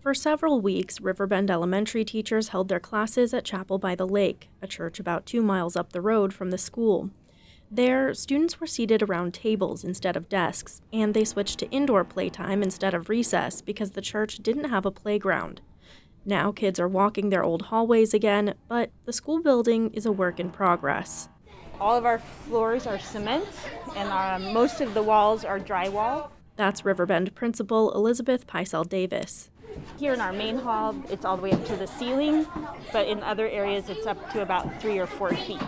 For several weeks, Riverbend Elementary teachers held their classes at Chapel by the Lake, a church about 2 miles up the road from the school. There, students were seated around tables instead of desks, and they switched to indoor playtime instead of recess because the church didn't have a playground. Now kids are walking their old hallways again, but the school building is a work in progress. All of our floors are cement, and most of the walls are drywall. That's Riverbend Principal Elizabeth Picel Davis. Here in our main hall, it's all the way up to the ceiling, but in other areas, it's up to about 3 or 4 feet.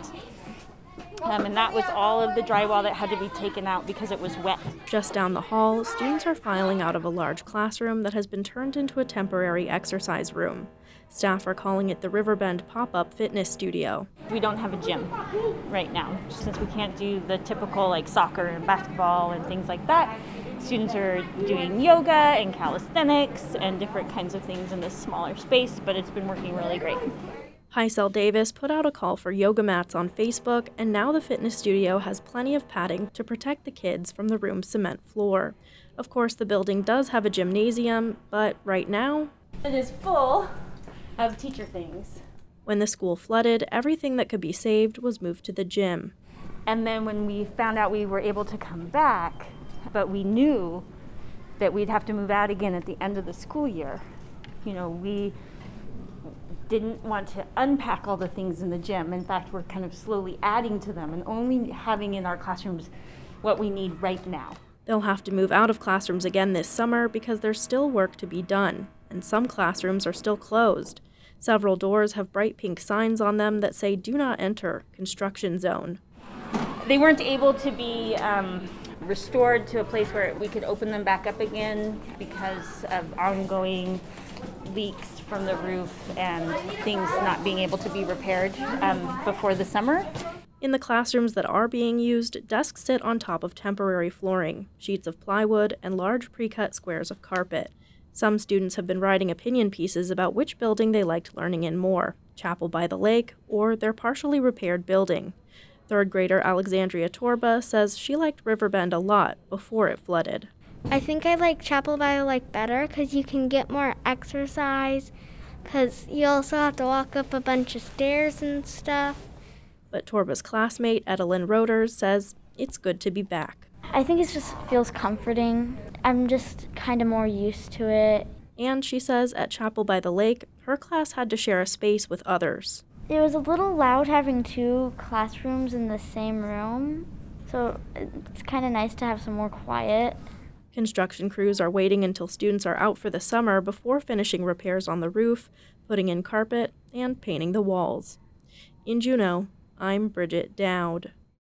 And that was all of the drywall that had to be taken out because it was wet. Just down the hall, students are filing out of a large classroom that has been turned into a temporary exercise room. Staff are calling it the Riverbend Pop-Up Fitness Studio. We don't have a gym right now, since we can't do the typical like soccer and basketball and things like that. Students are doing yoga and calisthenics and different kinds of things in this smaller space, but it's been working really great. Picel Davis put out a call for yoga mats on Facebook, and now the fitness studio has plenty of padding to protect the kids from the room's cement floor. Of course, the building does have a gymnasium, but right now, it is full of teacher things. When the school flooded, everything that could be saved was moved to the gym. And then when we found out we were able to come back, but we knew that we'd have to move out again at the end of the school year, we didn't want to unpack all the things in the gym. In fact, we're kind of slowly adding to them and only having in our classrooms what we need right now. They'll have to move out of classrooms again this summer because there's still work to be done, and some classrooms are still closed. Several doors have bright pink signs on them that say "Do not enter, construction zone." They weren't able to be restored to a place where we could open them back up again because of ongoing leaks from the roof and things not being able to be repaired before the summer. In the classrooms that are being used, desks sit on top of temporary flooring, sheets of plywood, and large pre-cut squares of carpet. Some students have been writing opinion pieces about which building they liked learning in more, Chapel by the Lake or their partially repaired building. Third grader Alexandria Torba says she liked Riverbend a lot before it flooded. I think I like Chapel by the Lake better because you can get more exercise, because you also have to walk up a bunch of stairs and stuff. But Torba's classmate, Edelyn Roders, says it's good to be back. I think it just feels comforting. I'm just kind of more used to it. And she says at Chapel by the Lake, her class had to share a space with others. It was a little loud having 2 classrooms in the same room, so it's kind of nice to have some more quiet. Construction crews are waiting until students are out for the summer before finishing repairs on the roof, putting in carpet, and painting the walls. In Juneau, I'm Bridget Dowd.